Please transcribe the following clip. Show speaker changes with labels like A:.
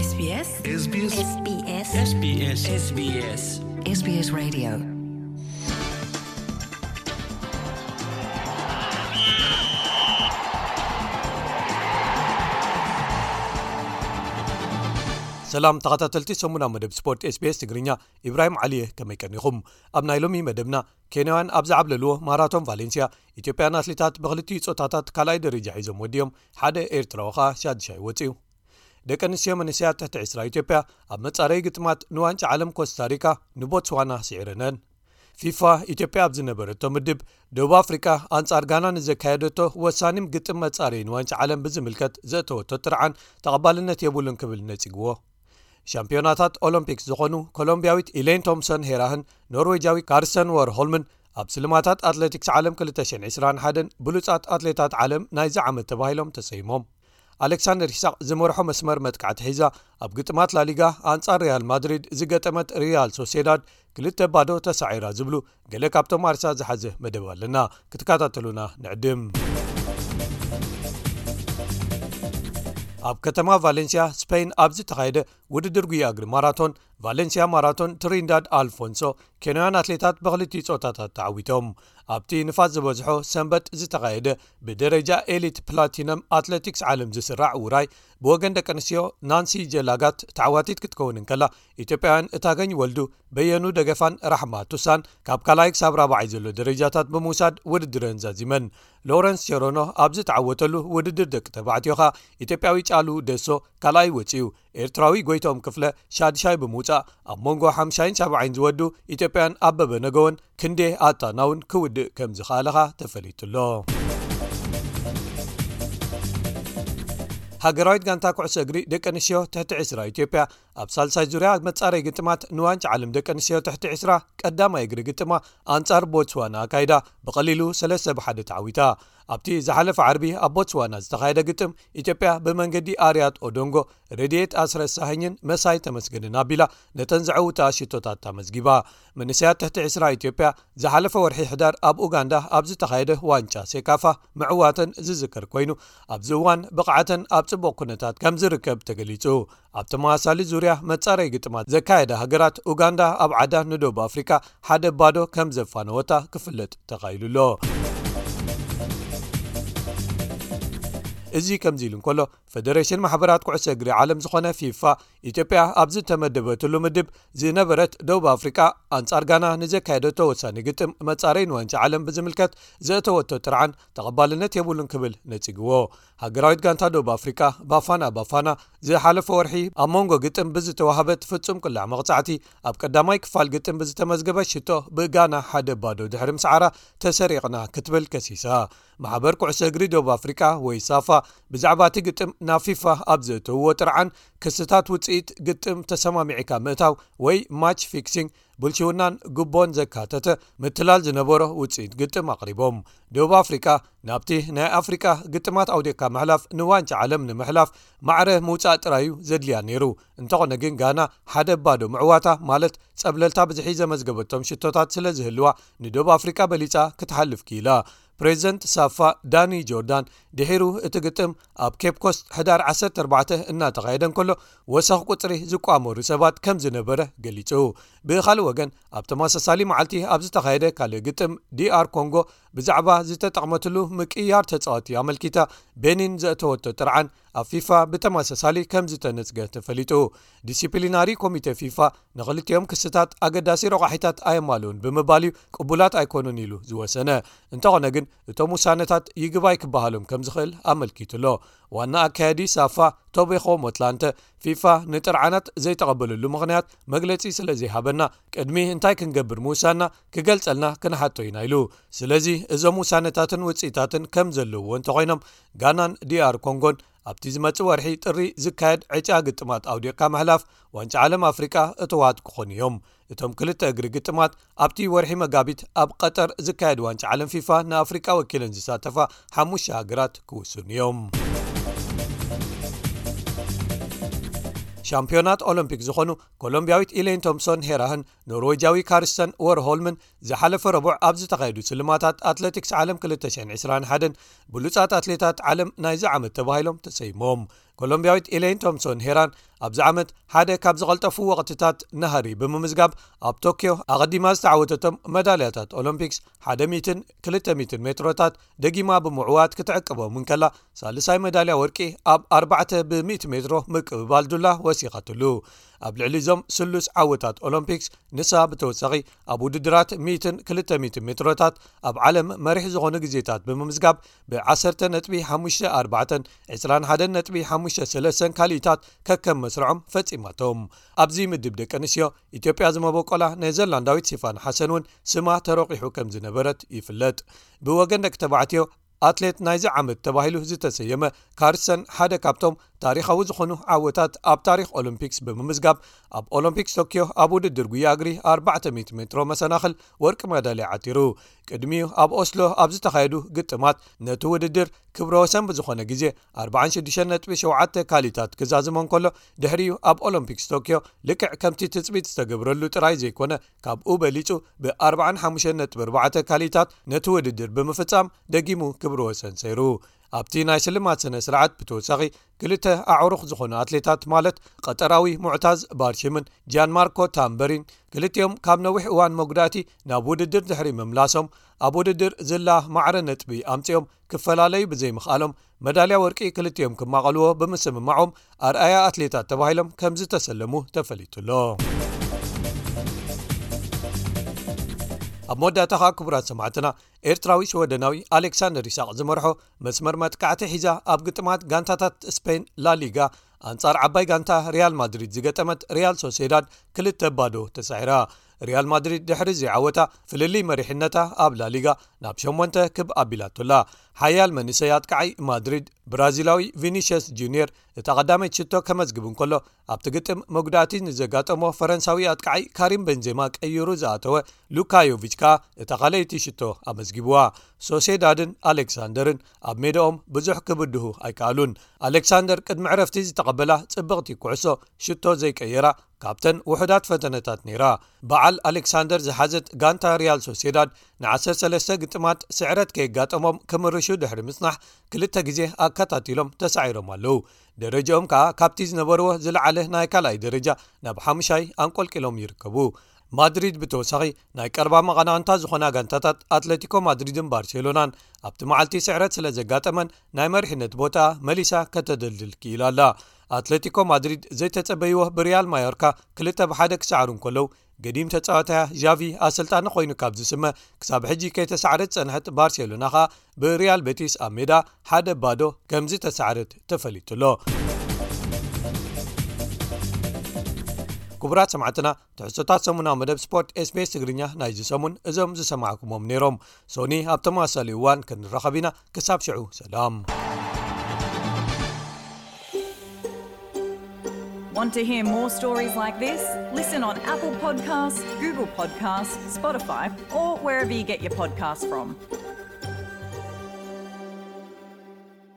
A: SBS
B: SBS
A: SBS
C: SBS SBS
A: SBS Radio
D: ሰላም ተኸታተልቲ ሰሙና መደብ ስፖርት SBS ትግርኛ ኢብራሂም ዓሊየ ከመይ ቀኒኹም ኣብ ናይ ሎሚ መደብና ኬንያውያን ኣብ ዝዓብለልዎ ማራቶን ቫሌንሲያ ኢትዮጵያን ኣትሌታት ብኽልቲኡ ጾታታት ካልኣይ ደረጃ ሒዞም ወዲዮም ሓደ ኤርትራዊ ኸኣ ሻድሻይ ወፂኡ ደቂ ኣንስትዮ መንእሰያት ትሕቲ 20 ኢትዮጵያ ኣብ መጻረዪ ግጥማት ንዋንጫ ዓለም ኮስታሪካ ንቦትስዋና ስዒረነን ፊፋ ኢትዮጵያ ኣብ ዝነበረቶ ምድብ ደቡብ ኣፍሪካ ኣንጻር ጋና ንዘካየደቶ ወሳኒም ግጥም መጻረዪ ንዋንጫ ዓለም ብዝምልከት ዘእተወቶ ጥርዓን ተቐባልነት የብሉን ክብል ነጺግዎ ሻምፒዮናታት ኦሎምፒክስ ዝኾኑ ኮሎምቢያዊት ኢሌን ቶምሰን ሄራህን ኖርዌጃዊ ካርሰን ወርሆልምን ኣብ ስልማታት ኣትሌቲክስ ዓለም 2021 ብሉጻት ኣትሌታት ዓለም ናይዚ ዓመት ተባሂሎም ተሰይሞም ኣሌክሳንደር ሂሳቅ ዝመርሖ መስመር መጥቃዕቲ ሒዛ ኣብ ግጥማት ላሊጋ ኣንጻር ሪያል ማድሪድ ዝገጠመት ሪያል ሶሴዳድ 2-0 ተሳዒራ ዝብሉ ገለ ካብቶም ኣርሳ ዝሓዘ መደብ ኣለና ክትከታተሉና ንዕድም ኣብ ከተማ ቫሌንሲያ ስፔን ኣብዚ ተኻየደ ውድድር ጉያ እግሪ ማራቶን ቫሌንሲያ ማራቶን ትሪንዳድ ኣልፎንሶ ኬንያውያን ኣትሌታት ብኽልቲኡ ጾታታት ተዓዊቶም ኣብቲ ንፋስ ዝበዝሖ ሰንበት ዝተኻየደ ብደረጃ ኤሊት ፕላቲነም ኣትሌቲክስ ዓለም ዝስራዕ ውራይ ብወገን ደቂ ኣንስትዮ ናንሲ ጀላጋት ተዓዋቲት ክትከውን እንከላ ኢትዮጵያውያን እታገኝ ወልዱ በየኑ ደገፋን ራሕማ ቱሳን ካብ ካልኣይ ክሳብ ራብዓይ ዘሎ ደረጃታት ብምውሳድ ውድድረን ዛዚመን ሎረንስ ቸሮኖ ኣብዚ ተዓወተሉ ውድድር ደቂ ተባዕትዮኻ ኢትዮጵያዊ ጫሉ ደሶ ካልኣይ ወፂኡ ኤርትራዊ ጎይቶም ክፍለ ሻድሻይ ብምውፃእ ኣብ መንጎ 57 ዝወዱ ኢትዮጵያን ኣበበ ነገወን ክንዴ ኣታናውን ክውድእ ከም ዝኽኣለኻ ተፈሊጡሎ ሃገራዊት ጋንታ ኩዕሶ እግሪ ደቂ ኣንስትዮ ትሕቲ 20 ኢትዮጵያ ኣብ ሳልሳይ ዙርያ መጻረዪ ግጥማት ንዋንጫ ዓለም ደቂ ኣንስትዮ ትሕቲ 20 ቀዳማይ እግሪ ግጥማ ኣንጻር ቦትስዋና ኣካይዳ ብቐሊሉ 3-1 ተዓዊታ ኣብቲ ዝሓለፈ ዓርቢ ኣብ ቦትስዋና ዝተኻየደ ግጥም ኢትዮጵያ ብመንገዲ ኣርያት ኦዶንጎ ረድኤት ኣስረሳህኝን መሳይ ተመስገንን ኣቢላ ነተን ዘዕውታ ሽቶታት ተመዝጊባ መንእሰያት ትሕቲ 20 ኢትዮጵያ ዝሓለፈ ወርሒ ሕዳር ኣብ ኡጋንዳ ኣብ ዝተኻየደ ዋንጫ ሴካፋ ምዕዋተን ዝዝከር ኮይኑ ኣብዚ እዋን ብቕዓተን ኣብ ጽቡቕ ኩነታት ከም ዝርከብ ተገሊጹ ኣብ ተመሳሳሊ ዙርያ መጻረዪ ግጥማት ዘካየደ ሃገራት ኡጋንዳ ኣብ ዓዳ ንደቡብ ኣፍሪካ 1-0 ከም ዘፋነወታ ክፍለጥ ተኻይሉሎ እዚ ከምዚ ኢሉ እንከሎ ፌደሬሽን ማሕበራት ኩዕሶ እግሪ ዓለም ዝኾነ ፊፋ ኢትዮጵያ ኣብዚ ተመደበትሉ ምድብ ዝነበረት ደቡብ ኣፍሪካ ኣንጻር ጋና ንዘካየደቶ ወሳኒ ግጥም መጻረዪ ንዋንጫ ዓለም ብዝምልከት ዘእተወቶ ጥርዓን ተቐባልነት የብሉን ክብል ነጺግዎ ሃገራዊት ጋንታ ደቡብ ኣፍሪካ ባፋና ዝሓለፈ ወርሒ ኣብ መንጎ ግጥም ብዝተዋሃበት ፍጹም ቅላዕ መቕጻዕቲ ኣብ ቀዳማይ ክፋል ግጥም ብዝተመዝገበ ሽቶ ብጋና 1-0 ድሕሪ ምስዓራ ተሰሪቕና ክትብል ከሲሳ ማሕበር ኩዕሶ እግሪ ደቡብ ኣፍሪካ ወይ ሳፋ ብዛዕባ እቲ ግጥም ናብ ፊፋ ኣብ ዘእተውዎ ጥርዓን ክስታት ውፅኢት ግጥም ተሰማሚዒካ ምእታው ወይ ማች ፊክሲንግ ብልሽውናን ጉቦን ዘካተተ ምትላል ዝነበሮ ውፅኢት ግጥም ኣቕሪቦም ደቡብ ኣፍሪካ ናብቲ ናይ ኣፍሪካ ግጥማት ኣውዴካ ምሕላፍ ንዋንጫ ዓለም ንምሕላፍ ማዕረ ምውፃእ ጥራዩ ዘድልያ ነይሩ እንተኾነ ግን ጋና 1-0 ምዕዋታ ማለት ጸብለልታ ብዝሒ ዘመዝገበቶም ሽቶታት ስለ ዝህልዋ ንደቡብ ኣፍሪካ በሊፃ ክትሓልፍ ኪኢላ ፕሬዚደንት ሳፋ ዳኒ ጆርዳን ድሒሩ እቲ ግጥም ኣብ ኬፕ ኮስት ሕዳር 14 እናተኻየደ እንከሎ ወሰኽ ቁፅሪ ዝቋመሩ ሰባት ከም ዝነበረ ገሊጹ ብኻልእ ወገን ኣብ ተመሳሳሊ መዓልቲ ኣብ ዝተኻየደ ካልእ ግጥም ዲኣር ኮንጎ ብዛዕባ ዝተጠቕመትሉ ምቅያር ተፃወቲ ኣመልኪታ ቤኒን ዘእተወቶ ጥርዓን ኣብ ፊፋ ብተመሳሳሊ ከም ዝተነጽገ ተፈሊጡ ዲሲፕሊናሪ ኮሚቴ ፊፋ ንኽልቲኦም ክስታት ኣገዳሲ ረቑሒታት ኣየማልውን ብምባልዩ ቅቡላት ኣይኮኑን ኢሉ ዝወሰነ እንተኾነ ግን እቶም ውሳነታት ይግባይ ክበሃሎም ከም ዝኽእል ኣመልኪቱሎ ዋና ኣካያዲ ሳፋ ቶቤኾ ሞትላንተ ፊፋ ንጥርዓናት ዘይተቐበለሉ ምኽንያት መግለጺ ስለ ዘይሃበና ቅድሚ እንታይ ክንገብር ምውሳና ክገልጸልና ክንሓቶ ኢና ኢሉ ስለዚ እዞም ውሳነታትን ውፅኢታትን ከም ዘለውዎ እንተኾይኖም ጋናን ዲኣር ኮንጎን ኣብቲ ዝመጽእ ወርሒ ጥሪ ዝካየድ ዕጫ ግጥማት ኣውዴካ ምሕላፍ ዋንጫ ዓለም ኣፍሪካ እትዋት ክኾኑ እዮም እቶም ክልተ እግሪ ግጥማት ኣብቲ ወርሒ መጋቢት ኣብ ቀጠር ዝካየድ ዋንጫ ዓለም ፊፋ ንኣፍሪካ ወኪለን ዝሳተፋ 5 ሃገራት ክውስኑ እዮም ሻምፒዮናት ኦሎምፒክ ዝኾኑ ኮሎምቢያዊት ኢሌን ቶምሰን ሄራህን ኖርዌጃዊ ካርሰን ወርሆልምን ዝሓለፈ ረቡዕ ኣብ ዝተኻየዱ ስልማታት ኣትሌቲክስ ዓለም 2021 ብሉጻት ኣትሌታት ዓለም ናይዚ ዓመት ተባሂሎም ተሰይሞም ኮሎምቢያዊት ኤሌን ቶምሶን ሄራን ኣብዚ ዓመት ሓደ ካብ ዝቐልጠፉ ወቕትታት ነሃሪ ብምምዝጋብ ኣብ ቶኪዮ ኣቐዲማ ዝተዓወተቶም መዳልያታት ኦሎምፒክስ 100-200 ሜትሮታት ደጊማ ብምዕዋት ክትዕቅቦም እንከላ ሳልሳይ መዳልያ ወርቂ ኣብ 4x100 ሜትሮ ምቅብባል ዱላ ወሲኻትሉ ኣብ ልዕሊ ዞም ስሉስ ዓወታት ኦሎምፒክስ ንሳ ብተወሳኺ ኣብ ውድድራት 100-200 ሜትሮታት ኣብ ዓለም መሪሕ ዝኾኑ ግዜታት ብምምዝጋብ ብ10.54 21.53 ካሊታት ከከም መስርዖም ፈጺማቶም ኣብዚ ምድብ ደቂ ኣንስትዮ ኢትዮጵያ ዝመበቆላ ኔዘርላንዳዊት ሲፋን ሓሰን እውን ስማ ተረቂሑ ከም ዝነበረት ይፍለጥ ብወገን ደቂ ተባዕትዮ ኣትሌት ናይዚ ዓመት ተባሂሉ ዝተሰየመ ካርሰን ሓደ ካብቶም ታሪኻዊ ዝኾኑ ዓወታት ኣብ ታሪኽ ኦሎምፒክስ ብምምዝጋብ ኣብ ኦሎምፒክስ ቶኪዮ ኣብ ውድድር ጉያ እግሪ 400 ሜትሮ መሰናኽል ወርቂ መዳልያ ዓቲሩ ቅድሚኡ ኣብ ኦስሎ ኣብ ዝተኻየዱ ግጥማት ነቲ ውድድር ክብረ ወሰን ብዝኾነ ግዜ 46.7 ካሊታት ክዛዝሞ እንከሎ ድሕሪኡ ኣብ ኦሎምፒክስ ቶኪዮ ልክዕ ከምቲ ትፅቢት ዝተገብረሉ ጥራይ ዘይኮነ ካብኡ በሊጹ ብ45.4 ካሊታት ነቲ ውድድር ብምፍጻም ደጊሙ ክብረ ወሰን ሰይሩ ኣብቲ ናይ ስልማት ስነ ስርዓት ብተወሳኺ ክልተ ኣዕሩኽ ዝኾኑ ኣትሌታት ማለት ቀጠራዊ ሙዕታዝ ባርሽምን ጃን ማርኮ ታምበሪን ክልቲኦም ካብ ነዊሕ እዋን መጉዳእቲ ናብ ውድድር ድሕሪ መምላሶም ኣብ ውድድር ዝላ ማዕረ ነጥቢ ኣምፂኦም ክፈላለዩ ብዘይምኽኣሎም መዳልያ ወርቂ ክልቲኦም ክማቐልዎ ብምስምማዖም ኣርኣያ ኣትሌታት ተባሂሎም ከም ዝተሰለሙ ተፈሊጡሎ ኣብ መወዳእታ ክቡራት ሰማዕትና ኤርትራዊ ሸወደናዊ ኣሌክሳንደር ይስሐቅ ዝመርሖ መስመር መጥቃዕቲ ሒዛ ኣብ ግጥማት ጋንታታት ስፔን ላሊጋ ኣንጻር ዓባይ ጋንታ ሪያል ማድሪድ ዝገጠመት ሪያል ሶሴዳድ 2-0 ተሳዒራ ሪያል ማድሪድ ድሕሪ ዘይዓወታ ፍልልይ መሪሕነታ ኣብ ላሊጋ ናብ 8 ክብ ኣቢላቶላ ሓያል መንእሰይ ኣጥቃዓይ ማድሪድ ብራዚላዊ ቪኒሽስ ጁኒየር እታ ቀዳመይቲ ሽቶ ከመዝግብ እንከሎ ኣብቲ ግጥም መጉዳእቲ ንዘጋጠሞ ፈረንሳዊ ኣጥቃዓይ ካሪም ቤንዜማ ቀይሩ ዝኣተወ ሉካዮቪች ከዓ እታ ካልአይቲ ሽቶ ኣመዝጊብዋ ሶሴዳድን ኣሌክሳንደርን ኣብ ሜዳኦም ብዙሕ ክብድሁ ኣይከኣሉን ኣሌክሳንደር ቅድሚ ዕረፍቲ ዝተቐበላ ጽብቕቲ ኩዕሶ ሽቶ ዘይቀየራ ካብተን ውሕዳት ፈተነታት ነይራ በዓል ኣሌክሳንደር ዝሓዘት ጋንታ ሪያል ሶሴዳድ ን13 ግጥማት ስዕረት ከየጋጠሞም ክምርሹ ድሕሪ ምጽናሕ ክልተ ግዜ ኣከታቲሎም ተሳዒሮም ኣለው ደረጃኦም ከዓ ካብቲ ዝነበርዎ ዝለዓለ ናይ ካልኣይ ደረጃ ናብ 5ይ አንቆልቂሎም ይርከቡ ማድሪድ ብተወሳኺ ናይ ቀርባ መቐናንታ ዝኾና ጋንታታት ኣትሌቲኮ ማድሪድን ባርሴሎናን ኣብቲ መዓልቲ ስዕረት ስለ ዘጋጠመን ናይ መሪሕነት ቦታ መሊሳ ከተደልድል ክኢላላ ኣትሌቲኮ ማድሪድ ዘይተጸበይዎ ብሪያል ማዮርካ 2-1 ክሳዕሩ እንከለው ገዲም ተጻዋታያ ዣቪ ኣሰልጣኒ ኮይኑ ካብ ዝስመ ክሳብ ሕጂ ከይተሳዕረት ጸንሐት ባርሴሎና ኸ ብሪያል ቤቲስ ኣብ ሜዳ 1-0 ከምዚ ተሳዕረት ተፈሊጡሎ ክቡራት ሰማዕትና ትሕዝቶታት ሰሙናዊ መደብ ስፖርት SBS ትግርኛ ናይዚ ሰሙን እዞም ዝሰማዕኩሞም ነይሮም ሶኒ ኣብ ተመሳሳሊ እዋን ክንረኸብ ኢና ክሳብ ሽዑ ሰላም
A: Want to hear more stories like this? Listen on Apple Podcasts, Google Podcasts, Spotify, or wherever you get your podcasts from.